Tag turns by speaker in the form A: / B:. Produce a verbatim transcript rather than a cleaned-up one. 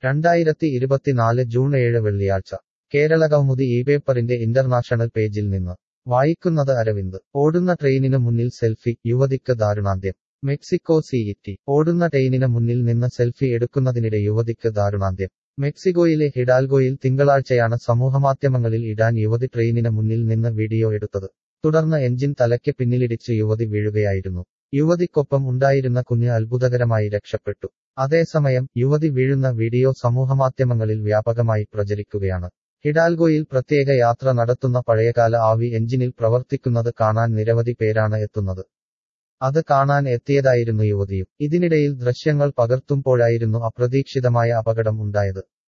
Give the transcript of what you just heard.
A: രണ്ടായിരത്തി ഇരുപത്തിനാല് ജൂൺ ഏഴ് വെള്ളിയാഴ്ച കേരളകൗമുദി ഈ പേപ്പറിന്റെ ഇന്റർനാഷണൽ പേജിൽ നിന്ന് വായിക്കുന്നത് അരവിന്ദ് ഓടുന്ന ട്രെയിനിന് മുന്നിൽ സെൽഫി യുവതിക്ക് ദാരുണാന്ത്യം മെക്സിക്കോ സിറ്റി ഓടുന്ന ട്രെയിനിന് മുന്നിൽ നിന്ന് സെൽഫി എടുക്കുന്നതിനിടെ യുവതിക്ക് ദാരുണാന്ത്യം മെക്സിക്കോയിലെ ഹിഡാൽഗോയിൽ തിങ്കളാഴ്ചയാണ് സമൂഹമാധ്യമങ്ങളിൽ ഇടാൻ യുവതി ട്രെയിനിന് മുന്നിൽ നിന്ന് വീഡിയോ എടുത്തത് തുടർന്ന് എഞ്ചിൻ തലയ്ക്ക് പിന്നിലിടിച്ച് യുവതി വീഴുകയായിരുന്നു യുവതിക്കൊപ്പം ഉണ്ടായിരുന്ന കുഞ്ഞ് അത്ഭുതകരമായി രക്ഷപ്പെട്ടു അതേസമയം യുവതി വീഴുന്ന വീഡിയോ സമൂഹമാധ്യമങ്ങളിൽ വ്യാപകമായി പ്രചരിക്കുകയാണ് ഹിഡാൽഗോയിൽ പ്രത്യേക യാത്ര നടത്തുന്ന പഴയകാല ആവി എഞ്ചിനിൽ പ്രവർത്തിക്കുന്നത് കാണാൻ നിരവധി പേരാണ് എത്തുന്നത് അത് കാണാൻ എത്തിയതായിരുന്നു യുവതിയും ഇതിനിടയിൽ ദൃശ്യങ്ങൾ പകർത്തുമ്പോഴായിരുന്നു അപ്രതീക്ഷിതമായ അപകടം ഉണ്ടായത്